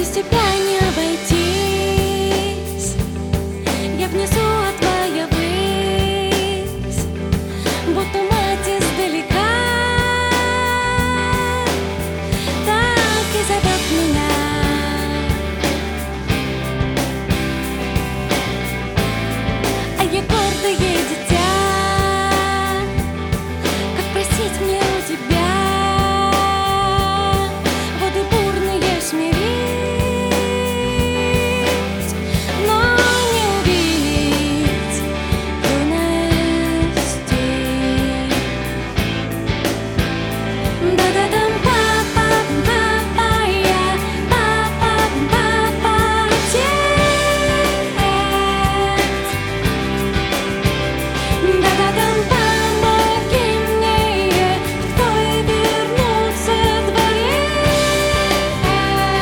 без тебя не обойтись. Я внизу, а твоя высь, будто мать издалека. Так и зовет меня. А я гордое дитя. Как просить мне у тебя воды бурные смирить, но не увидеть юности. Да-да-дам, па-па-па-па-я, па-па-па-па-теть. Да-да-дам, помоги мне в твой вернуться дворец.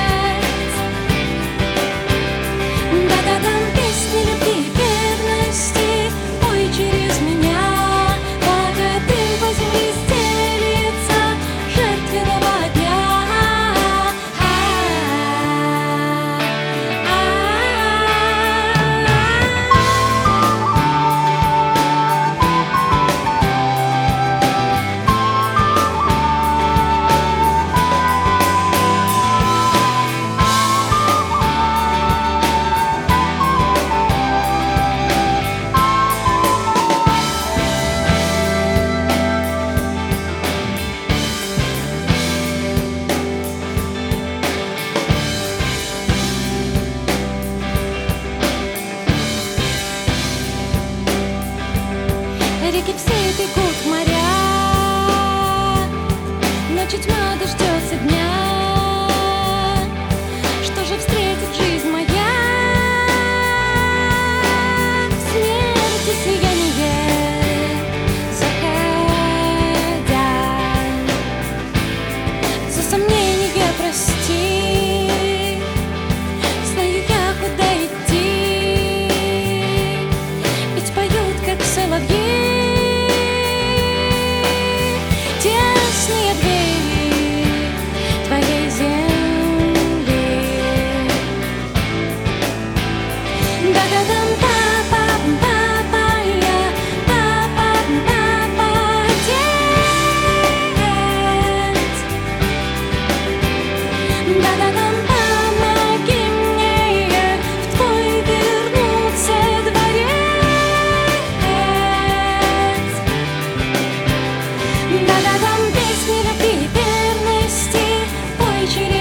Да-да-дам, песни любви и верности, пой через меня, пока дым по земле стелится жертвенного дня. Реки все бегут в моря, ночи тьма дождется дня. Что же встретит жизнь моя? Смерти сияние заходя. За сомнение прости, знаю я, куда идти. Ведь поют, как соловьи, тесные двери твоей земли. Да-да-дам, па-па-па-па-я, па-па-па-па-теть. Да-да-дам, помоги мне в твой вернуться дворец. Да-да-дам, песни любви и верности, пой через